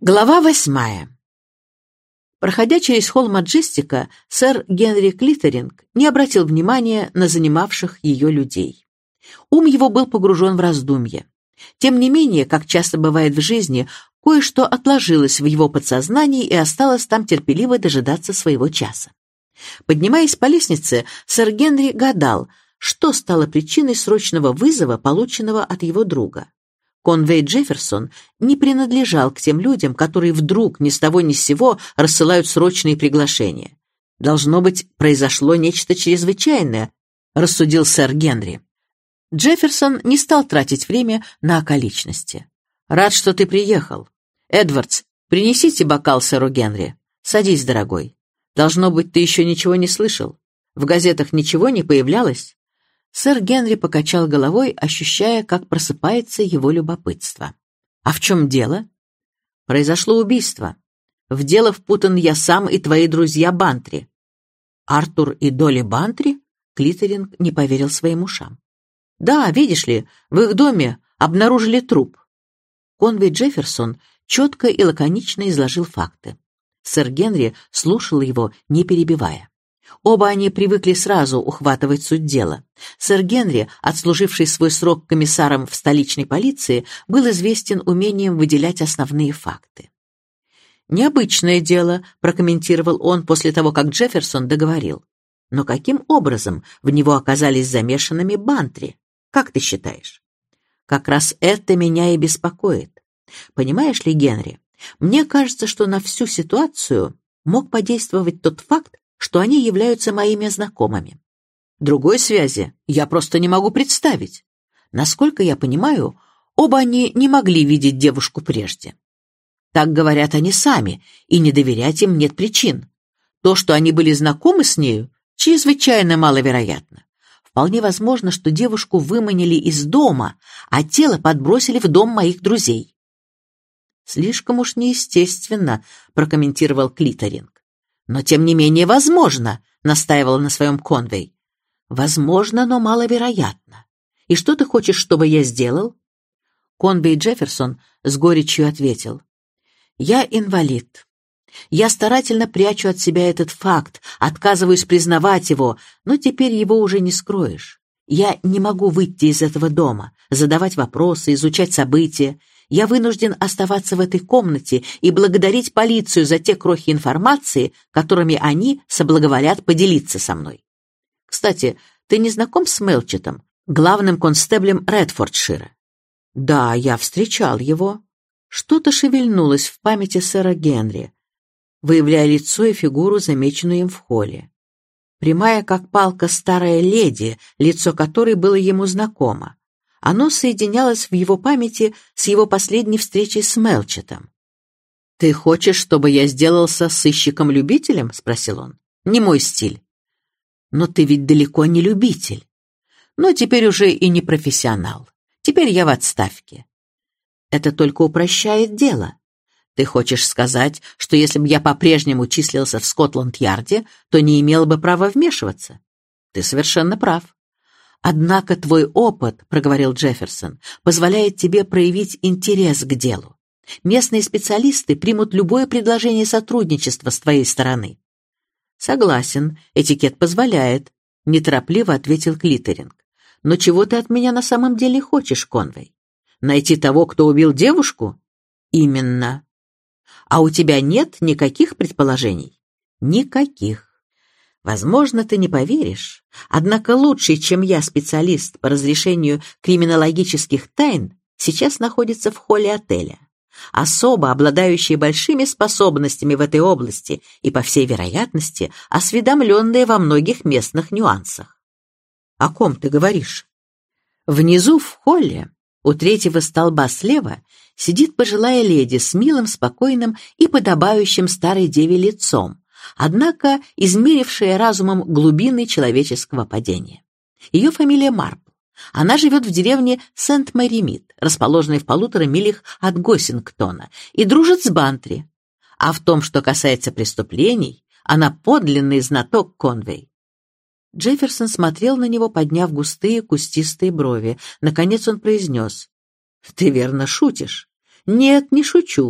Глава 8. Проходя через холл Маджестика, сэр Генри Клитеринг не обратил внимания на занимавших ее людей. Ум его был погружен в раздумье. Тем не менее, как часто бывает в жизни, кое-что отложилось в его подсознании и осталось там терпеливо дожидаться своего часа. Поднимаясь по лестнице, сэр Генри гадал, что стало причиной срочного вызова, полученного от его друга. Конвей Джефферсон не принадлежал к тем людям, которые вдруг ни с того ни с сего рассылают срочные приглашения. «Должно быть, произошло нечто чрезвычайное», — рассудил сэр Генри. Джефферсон не стал тратить время на околичности. «Рад, что ты приехал. Эдвардс, принесите бокал сэру Генри. Садись, дорогой. Должно быть, ты еще ничего не слышал. В газетах ничего не появлялось?» Сэр Генри покачал головой, ощущая, как просыпается его любопытство. «А в чем дело?» «Произошло убийство. В дело впутан я сам и твои друзья Бантри». «Артур и Долли Бантри?» Клитеринг не поверил своим ушам. «Да, видишь ли, в их доме обнаружили труп». Конвей Джефферсон четко и лаконично изложил факты. Сэр Генри слушал его, не перебивая. Оба они привыкли сразу ухватывать суть дела. Сэр Генри, отслуживший свой срок комиссаром в столичной полиции, был известен умением выделять основные факты. «Необычное дело», — прокомментировал он после того, как Джефферсон договорил. «Но каким образом в него оказались замешанными Бантри? Как ты считаешь?» «Как раз это меня и беспокоит. Понимаешь ли, Генри, мне кажется, что на всю ситуацию мог подействовать тот факт, что они являются моими знакомыми. Другой связи я просто не могу представить. Насколько я понимаю, оба они не могли видеть девушку прежде. Так говорят они сами, и не доверять им нет причин. То, что они были знакомы с нею, чрезвычайно маловероятно. Вполне возможно, что девушку выманили из дома, а тело подбросили в дом моих друзей». «Слишком уж неестественно», — прокомментировал Клитеринг. «Но тем не менее возможно», — настаивала на своем Конвей. «Возможно, но маловероятно. И что ты хочешь, чтобы я сделал?» Конвей Джефферсон с горечью ответил. «Я инвалид. Я старательно прячу от себя этот факт, отказываюсь признавать его, но теперь его уже не скроешь. Я не могу выйти из этого дома, задавать вопросы, изучать события. Я вынужден оставаться в этой комнате и благодарить полицию за те крохи информации, которыми они соблаговолят поделиться со мной. Кстати, ты не знаком с Мелчетом, главным констеблем Редфордшира?» «Да, я встречал его». Что-то шевельнулось в памяти сэра Генри, выявляя лицо и фигуру, замеченную им в холле. Прямая, как палка, старая леди, лицо которой было ему знакомо. Оно соединялось в его памяти с его последней встречей с Мелчетом. «Ты хочешь, чтобы я сделался сыщиком-любителем?» — спросил он. «Не мой стиль». «Но ты ведь далеко не любитель. Но теперь уже и не профессионал. Теперь я в отставке. Это только упрощает дело. Ты хочешь сказать, что если бы я по-прежнему числился в Скотланд-Ярде, то не имел бы права вмешиваться? Ты совершенно прав. «Однако твой опыт, — проговорил Джефферсон, — позволяет тебе проявить интерес к делу. Местные специалисты примут любое предложение сотрудничества с твоей стороны». «Согласен, этикет позволяет», — неторопливо ответил Клитеринг. «Но чего ты от меня на самом деле хочешь, Конвей? Найти того, кто убил девушку?» «Именно. А у тебя нет никаких предположений?» «Никаких. Возможно, ты не поверишь, однако лучший, чем я, специалист по разрешению криминологических тайн, сейчас находится в холле отеля. Особо обладающие большими способностями в этой области и, по всей вероятности, осведомленные во многих местных нюансах». «О ком ты говоришь?» «Внизу в холле, у третьего столба слева, сидит пожилая леди с милым, спокойным и подобающим старой деве лицом, однако измерившая разумом глубины человеческого падения. Ее фамилия Марпл. Она живет в деревне Сент-Мэри-Мид, расположенной в 1,5 милях от Госсингтона, и дружит с Бантри. А в том, что касается преступлений, она подлинный знаток, Конвей. Джефферсон смотрел на него, подняв густые кустистые брови. Наконец он произнес: «Ты верно шутишь?» «Нет, не шучу.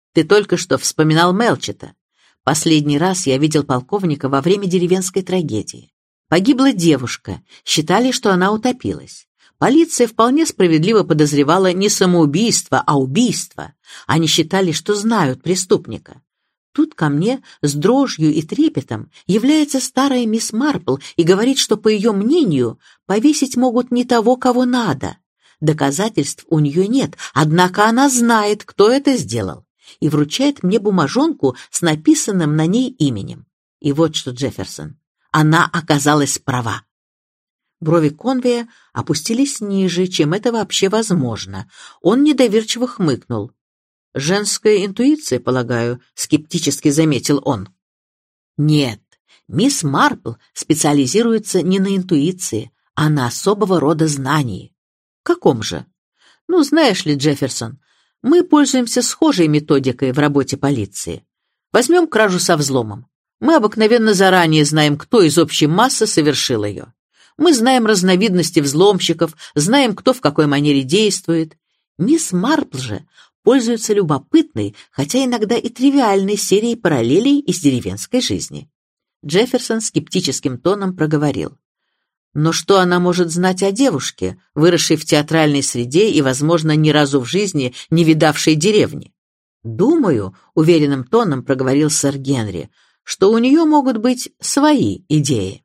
Ты только что вспоминал Мелчета. Последний раз я видел полковника во время деревенской трагедии. Погибла девушка, считали, что она утопилась. Полиция вполне справедливо подозревала не самоубийство, а убийство. Они считали, что знают преступника. Тут ко мне с дрожью и трепетом является старая мисс Марпл и говорит, что, по ее мнению, повесить могут не того, кого надо. Доказательств у нее нет, однако она знает, кто это сделал, и вручает мне бумажонку с написанным на ней именем. И вот что, Джефферсон, она оказалась права. Брови Конвея опустились ниже, чем это вообще возможно. Он недоверчиво хмыкнул. «Женская интуиция, полагаю», — скептически заметил он. «Нет, мисс Марпл специализируется не на интуиции, а на особого рода знании». «Каком же?» «Ну, знаешь ли, Джефферсон, мы пользуемся схожей методикой в работе полиции. Возьмем кражу со взломом. Мы обыкновенно заранее знаем, кто из общей массы совершил ее. Мы знаем разновидности взломщиков, знаем, кто в какой манере действует. Мисс Марпл же пользуется любопытной, хотя иногда и тривиальной серией параллелей из деревенской жизни». Джефферсон скептическим тоном проговорил. «Но что она может знать о девушке, выросшей в театральной среде и, возможно, ни разу в жизни не видавшей деревни?» «Думаю», — уверенным тоном проговорил сэр Генри, «что у нее могут быть свои идеи».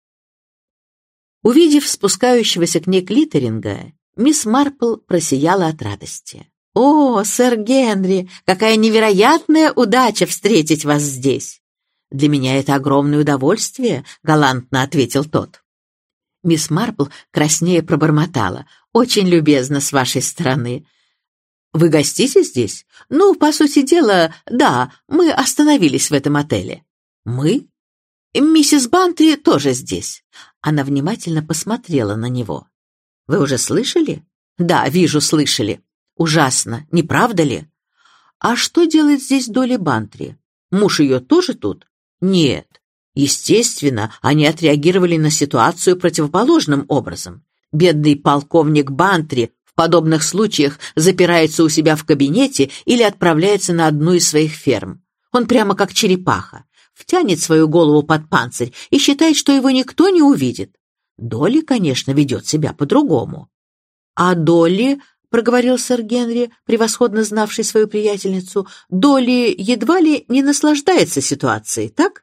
Увидев спускающегося к ней Клитеринга, мисс Марпл просияла от радости. «О, сэр Генри, какая невероятная удача встретить вас здесь!» «Для меня это огромное удовольствие», — галантно ответил тот. Мисс Марпл краснея пробормотала. «Очень любезно с вашей стороны». «Вы гостите здесь?» «Ну, по сути дела, да, мы остановились в этом отеле». «Мы?» «Миссис Бантри тоже здесь». Она внимательно посмотрела на него. «Вы уже слышали?» «Да, вижу, слышали. Ужасно, не правда ли?» «А что делает здесь Долли Бантри? Муж ее тоже тут?» «Нет. Естественно, они отреагировали на ситуацию противоположным образом. Бедный полковник Бантри в подобных случаях запирается у себя в кабинете или отправляется на одну из своих ферм. Он прямо как черепаха, втянет свою голову под панцирь и считает, что его никто не увидит. Долли, конечно, ведет себя по-другому». «А Долли, — проговорил сэр Генри, превосходно знавший свою приятельницу, — Долли едва ли не наслаждается ситуацией, так?»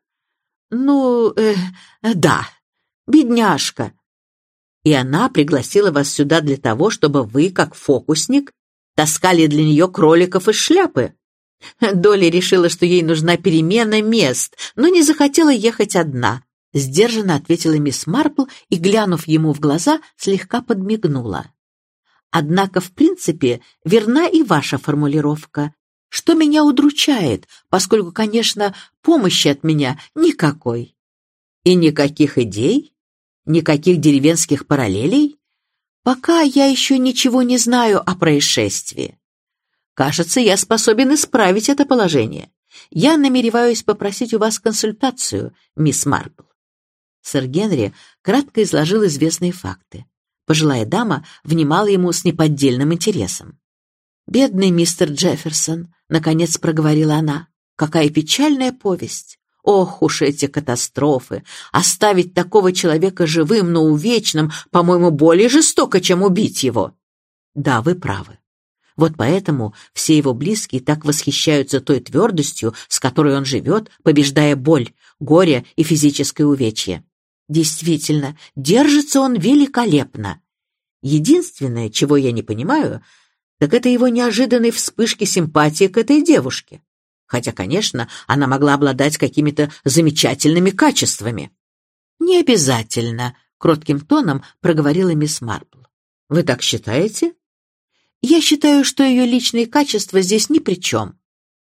«Ну, да, бедняжка. И она пригласила вас сюда для того, чтобы вы, как фокусник, таскали для нее кроликов из шляпы?» Долли решила, что ей нужна перемена мест, но не захотела ехать одна. Сдержанно ответила мисс Марпл и, глянув ему в глаза, слегка подмигнула. «Однако, в принципе, верна и ваша формулировка, что меня удручает, поскольку, конечно, помощи от меня никакой». «И никаких идей? Никаких деревенских параллелей?» «Пока я еще ничего не знаю о происшествии. Кажется, я способен исправить это положение. Я намереваюсь попросить у вас консультацию, мисс Марпл». Сэр Генри кратко изложил известные факты. Пожилая дама внимала ему с неподдельным интересом. «Бедный мистер Джефферсон», — наконец проговорила она, — «какая печальная повесть! Ох уж эти катастрофы! Оставить такого человека живым, но увечным, по-моему, более жестоко, чем убить его». «Да, вы правы. Вот поэтому все его близкие так восхищаются той твердостью, с которой он живет, побеждая боль, горе и физическое увечье. Действительно, держится он великолепно. Единственное, чего я не понимаю, так это его неожиданной вспышки симпатии к этой девушке. Хотя, конечно, она могла обладать какими-то замечательными качествами». «Не обязательно», — кротким тоном проговорила мисс Марпл. «Вы так считаете?» «Я считаю, что ее личные качества здесь ни при чем».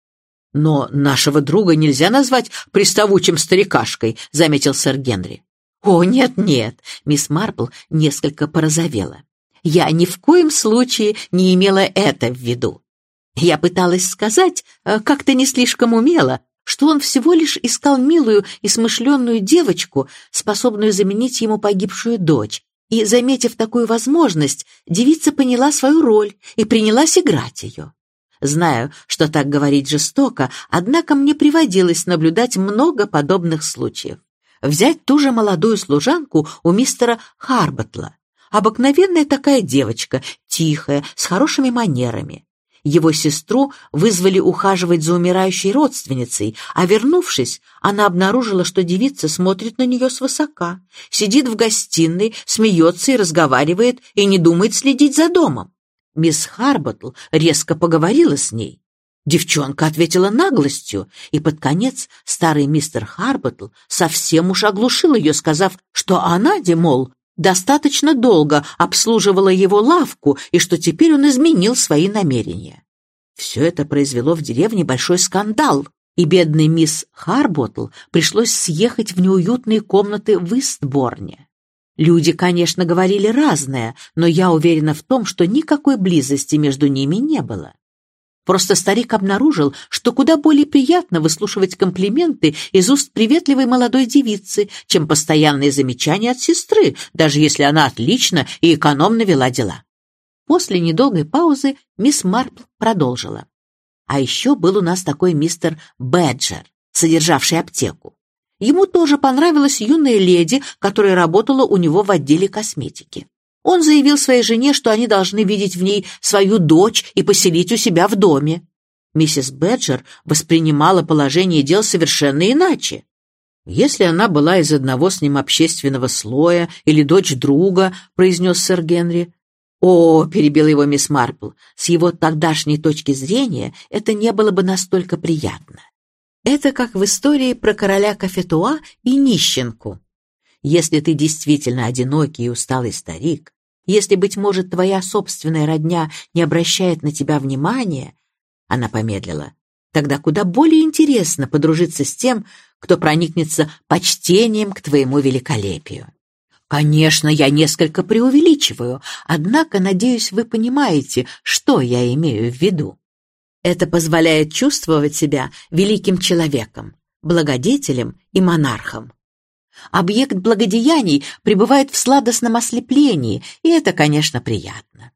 «Но нашего друга нельзя назвать приставучим старикашкой», — заметил сэр Генри. «О, нет-нет», — мисс Марпл несколько порозовела. «Я ни в коем случае не имела это в виду. Я пыталась сказать, как-то не слишком умело, что он всего лишь искал милую и смышленную девочку, способную заменить ему погибшую дочь, и, заметив такую возможность, девица поняла свою роль и принялась играть ее. Знаю, что так говорить жестоко, однако мне приводилось наблюдать много подобных случаев. Взять ту же молодую служанку у мистера Харботтла. Обыкновенная такая девочка, тихая, с хорошими манерами. Его сестру вызвали ухаживать за умирающей родственницей, а вернувшись, она обнаружила, что девица смотрит на нее свысока, сидит в гостиной, смеется и разговаривает, и не думает следить за домом. Мисс Харботтл резко поговорила с ней. Девчонка ответила наглостью, и под конец старый мистер Харботтл совсем уж оглушил ее, сказав, что она, мол, достаточно долго обслуживала его лавку и что теперь он изменил свои намерения. Все это произвело в деревне большой скандал, и бедной мисс Харботтл пришлось съехать в неуютные комнаты в Истборне. Люди, конечно, говорили разное, но я уверена в том, что никакой близости между ними не было. Просто старик обнаружил, что куда более приятно выслушивать комплименты из уст приветливой молодой девицы, чем постоянные замечания от сестры, даже если она отлично и экономно вела дела. После недолгой паузы мисс Марпл продолжила. А еще был у нас такой мистер Бэджер, содержавший аптеку. Ему тоже понравилась юная леди, которая работала у него в отделе косметики. Он заявил своей жене, что они должны видеть в ней свою дочь и поселить у себя в доме. Миссис Бэджер воспринимала положение дел совершенно иначе. «Если она была из одного с ним общественного слоя или дочь друга», — произнес сэр Генри. «О», — перебила его мисс Марпл, — «с его тогдашней точки зрения это не было бы настолько приятно. Это как в истории про короля Кафетуа и нищенку. Если ты действительно одинокий и усталый старик, если, быть может, твоя собственная родня не обращает на тебя внимания, она помедлила, тогда куда более интересно подружиться с тем, кто проникнется почтением к твоему великолепию. Конечно, я несколько преувеличиваю, однако, надеюсь, вы понимаете, что я имею в виду. Это позволяет чувствовать себя великим человеком, благодетелем и монархом. Объект благодеяний пребывает в сладостном ослеплении, и это, конечно, приятно.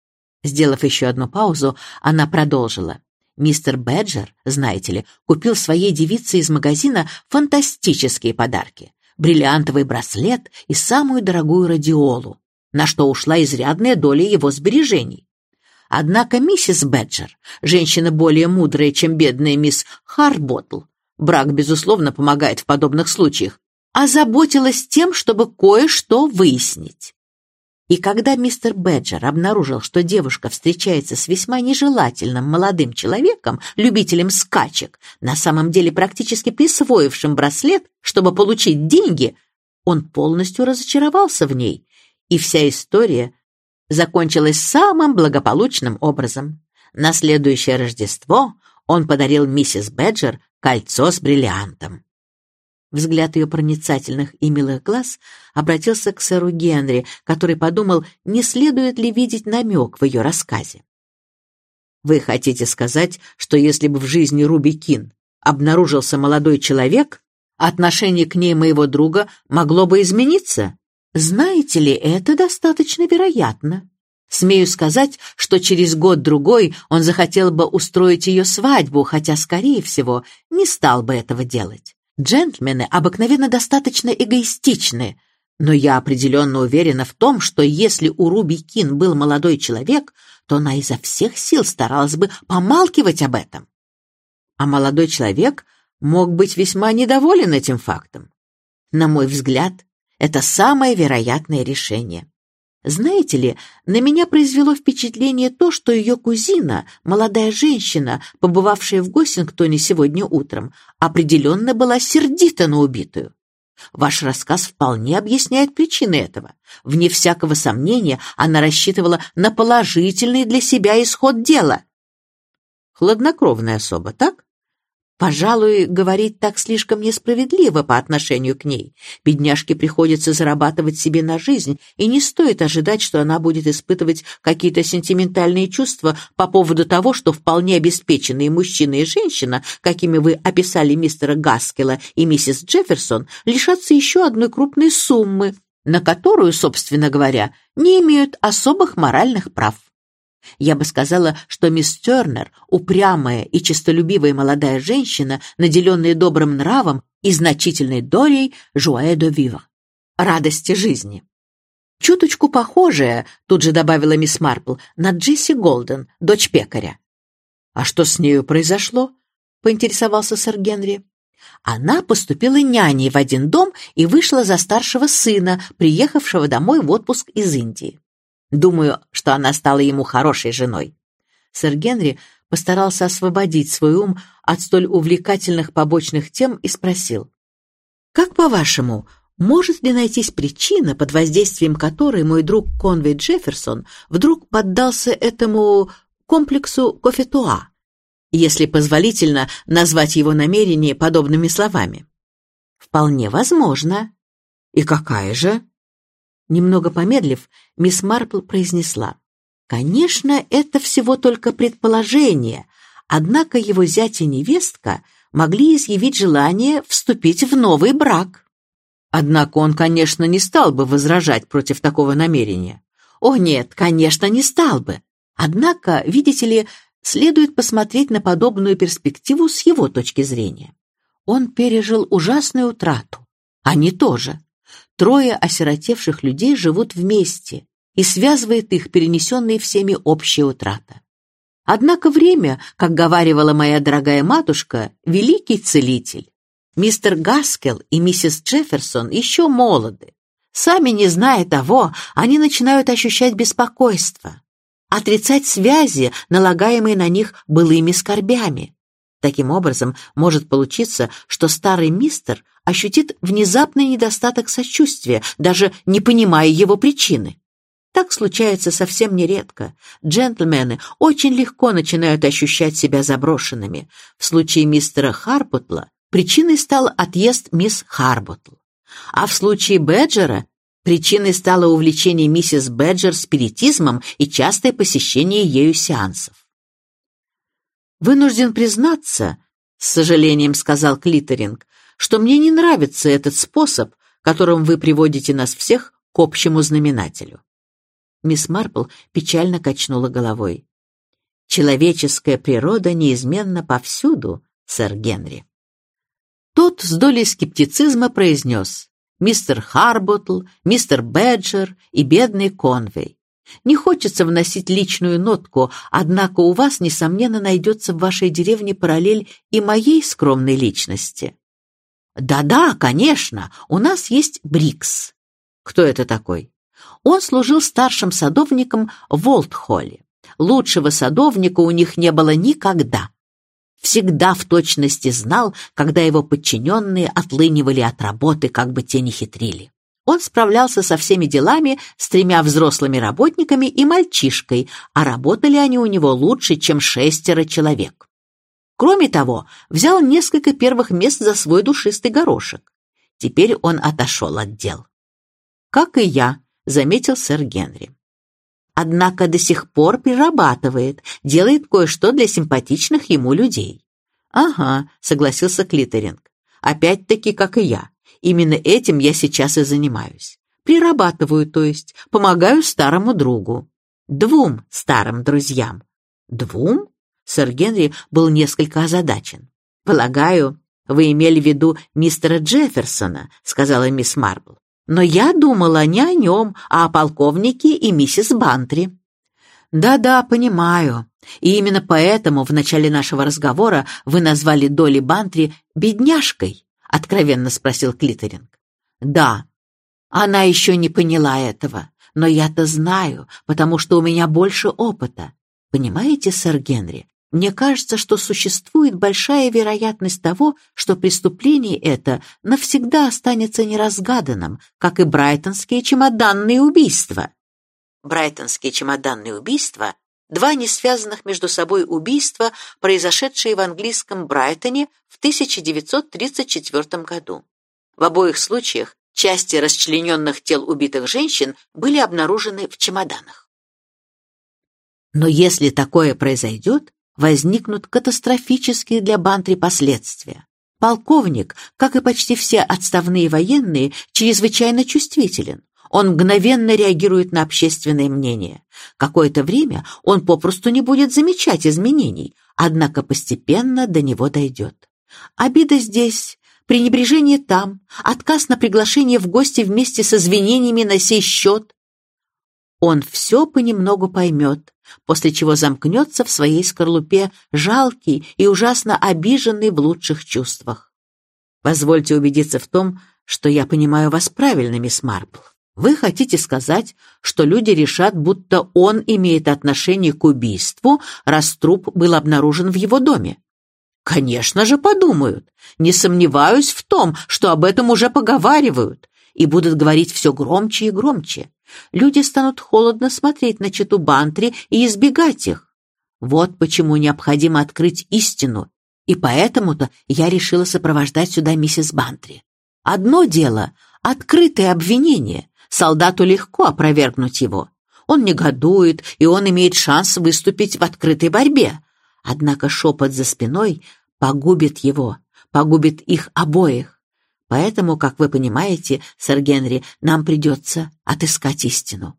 Сделав еще одну паузу, она продолжила. Мистер Бэджер, знаете ли, купил своей девице из магазина фантастические подарки. Бриллиантовый браслет и самую дорогую радиолу, на что ушла изрядная доля его сбережений. Однако миссис Бэджер, женщина более мудрая, чем бедная мисс Харботтл, брак, безусловно, помогает в подобных случаях, озаботилась тем, чтобы кое-что выяснить. И когда мистер Бэджер обнаружил, что девушка встречается с весьма нежелательным молодым человеком, любителем скачек, на самом деле практически присвоившим браслет, чтобы получить деньги, он полностью разочаровался в ней, и вся история закончилась самым благополучным образом. На следующее Рождество он подарил миссис Бэджер кольцо с бриллиантом. Взгляд ее проницательных и милых глаз обратился к сэру Генри, который подумал, не следует ли видеть намек в ее рассказе. «Вы хотите сказать, что если бы в жизни Руби Кин обнаружился молодой человек, отношение к ней моего друга могло бы измениться? Знаете ли, это достаточно вероятно. Смею сказать, что через год-другой он захотел бы устроить ее свадьбу, хотя, скорее всего, не стал бы этого делать. Джентльмены обыкновенно достаточно эгоистичны, но я определенно уверена в том, что если у Руби Кин был молодой человек, то она изо всех сил старалась бы помалкивать об этом. А молодой человек мог быть весьма недоволен этим фактом. На мой взгляд, это самое вероятное решение. Знаете ли, на меня произвело впечатление то, что ее кузина, молодая женщина, побывавшая в Госсингтоне сегодня утром, определенно была сердита на убитую. Ваш рассказ вполне объясняет причины этого. Вне всякого сомнения, она рассчитывала на положительный для себя исход дела. Хладнокровная особа, так? Пожалуй, говорить так слишком несправедливо по отношению к ней. Бедняжке приходится зарабатывать себе на жизнь, и не стоит ожидать, что она будет испытывать какие-то сентиментальные чувства по поводу того, что вполне обеспеченные мужчина и женщина, какими вы описали мистера Гаскелла и миссис Джефферсон, лишатся еще одной крупной суммы, на которую, собственно говоря, не имеют особых моральных прав. Я бы сказала, что мисс Тернер — упрямая и честолюбивая молодая женщина, наделенная добрым нравом и значительной долей joie de vivre — радости жизни. Чуточку похожая, тут же добавила мисс Марпл, на Джесси Голден, дочь пекаря. «А что с нею произошло?» — поинтересовался сэр Генри. Она поступила няней в один дом и вышла за старшего сына, приехавшего домой в отпуск из Индии. Думаю, что она стала ему хорошей женой. Сэр Генри постарался освободить свой ум от столь увлекательных побочных тем и спросил: «Как, по-вашему, может ли найтись причина, под воздействием которой мой друг Конвей Джефферсон вдруг поддался этому комплексу Кофетуа, если позволительно назвать его намерение подобными словами?» «Вполне возможно». «И какая же?» Немного помедлив, мисс Марпл произнесла: «Конечно, это всего только предположение, однако его зять и невестка могли изъявить желание вступить в новый брак». Однако он, конечно, не стал бы возражать против такого намерения. О нет, конечно, не стал бы. Однако, видите ли, следует посмотреть на подобную перспективу с его точки зрения. Он пережил ужасную утрату. Они тоже. 3 осиротевших людей живут вместе, и связывает их перенесенная всеми общая утрата. Однако время, как говаривала моя дорогая матушка, великий целитель. Мистер Гаскелл и миссис Джефферсон еще молоды. Сами не зная того, они начинают ощущать беспокойство, отрицать связи, налагаемые на них былыми скорбями. Таким образом, может получиться, что старый мистер ощутит внезапный недостаток сочувствия, даже не понимая его причины. Так случается совсем нередко. Джентльмены очень легко начинают ощущать себя заброшенными. В случае мистера Харботтла причиной стал отъезд мисс Харботтл, а в случае Бэджера причиной стало увлечение миссис Бэджер спиритизмом и частое посещение ею сеансов. «Вынужден признаться, — с сожалением сказал Клитеринг, — что мне не нравится этот способ, которым вы приводите нас всех к общему знаменателю». Мисс Марпл печально качнула головой. «Человеческая природа неизменна повсюду, сэр Генри». Тот с долей скептицизма произнес: «Мистер Харботтл, мистер Бэджер и бедный Конвей. Не хочется вносить личную нотку, однако у вас, несомненно, найдется в вашей деревне параллель и моей скромной личности». «Да-да, конечно, у нас есть Брикс». «Кто это такой?» «Он служил старшим садовником в Олдхолле. Лучшего садовника у них не было никогда. Всегда в точности знал, когда его подчиненные отлынивали от работы, как бы те ни хитрили. Он справлялся со всеми делами с 3 взрослыми работниками и мальчишкой, а работали они у него лучше, чем 6 человек. Кроме того, взял несколько первых мест за свой душистый горошек. Теперь он отошел от дел». «Как и я», — заметил сэр Генри. «Однако до сих пор прирабатывает, делает кое-что для симпатичных ему людей». «Ага», — согласился Клитеринг. «Опять-таки, как и я. Именно этим я сейчас и занимаюсь. Прирабатываю, то есть, помогаю старому другу. 2 старым друзьям». «2?» Сэр Генри был несколько озадачен. «Полагаю, вы имели в виду мистера Джефферсона», — сказала мисс Марпл. «Но я думала не о нем, а о полковнике и миссис Бантри». «Да-да, понимаю. И именно поэтому в начале нашего разговора вы назвали Долли Бантри бедняжкой?» — откровенно спросил Клитеринг. «Да, она еще не поняла этого, но я-то знаю, потому что у меня больше опыта. Понимаете, сэр Генри, мне кажется, что существует большая вероятность того, что преступление это навсегда останется неразгаданным, как и брайтонские чемоданные убийства». Брайтонские чемоданные убийства — 2 несвязанных между собой убийства, произошедшие в английском Брайтоне в 1934 году. В обоих случаях части расчлененных тел убитых женщин были обнаружены в чемоданах. Но если такое произойдет, возникнут катастрофические для Бантри последствия. Полковник, как и почти все отставные военные, чрезвычайно чувствителен. Он мгновенно реагирует на общественное мнение. Какое-то время он попросту не будет замечать изменений, однако постепенно до него дойдет. Обида здесь, пренебрежение там, отказ на приглашение в гости вместе с извинениями на сей счет. Он все понемногу поймет, после чего замкнется в своей скорлупе, жалкий и ужасно обиженный в лучших чувствах. Позвольте убедиться в том, что я понимаю вас правильно, мисс Марпл. Вы хотите сказать, что люди решат, будто он имеет отношение к убийству, раз труп был обнаружен в его доме? Конечно же, подумают. Не сомневаюсь в том, что об этом уже поговаривают, и будут говорить все громче и громче. Люди станут холодно смотреть на чету Бантри и избегать их. Вот почему необходимо открыть истину, и поэтому-то я решила сопровождать сюда миссис Бантри. Одно дело — открытое обвинение. Солдату легко опровергнуть его. Он негодует, и он имеет шанс выступить в открытой борьбе. Однако шепот за спиной погубит его, погубит их обоих. Поэтому, как вы понимаете, сэр Генри, нам придется отыскать истину.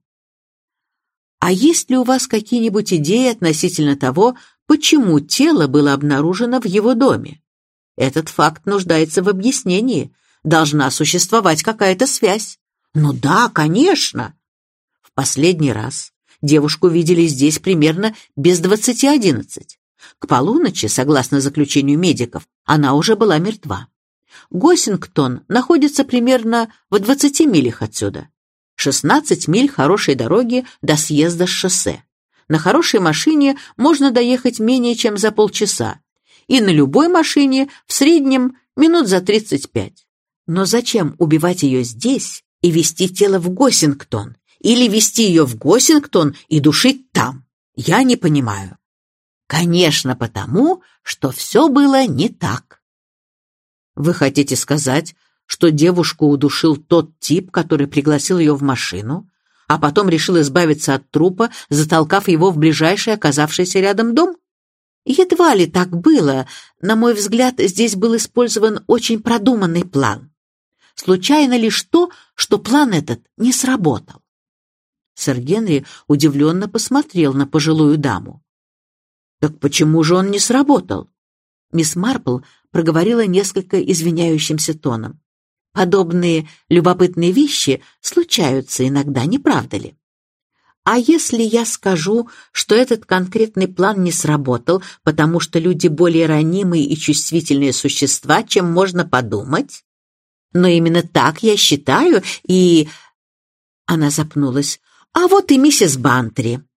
А есть ли у вас какие-нибудь идеи относительно того, почему тело было обнаружено в его доме? Этот факт нуждается в объяснении. Должна существовать какая-то связь. Ну да, конечно. В последний раз девушку видели здесь примерно без 10:11. К полуночи, согласно заключению медиков, она уже была мертва. Госсингтон находится примерно в 20 милях отсюда. 16 миль хорошей дороги до съезда с шоссе. На хорошей машине можно доехать менее чем за полчаса, и на любой машине в среднем минут за 35. Но зачем убивать ее здесь и везти тело в Госсингтон? Или везти ее в Госсингтон и душить там? Я не понимаю. Конечно, потому, что все было не так. Вы хотите сказать, что девушку удушил тот тип, который пригласил ее в машину, а потом решил избавиться от трупа, затолкав его в ближайший оказавшийся рядом дом? Едва ли так было. На мой взгляд, здесь был использован очень продуманный план. Случайно лишь то, что план этот не сработал. Сэр Генри удивленно посмотрел на пожилую даму. «Так почему же он не сработал?» Мисс Марпл проговорила несколько извиняющимся тоном. «Подобные любопытные вещи случаются иногда, не правда ли? А если я скажу, что этот конкретный план не сработал, потому что люди более ранимые и чувствительные существа, чем можно подумать? Но именно так я считаю, и...» Она запнулась. «А вот и миссис Бантри».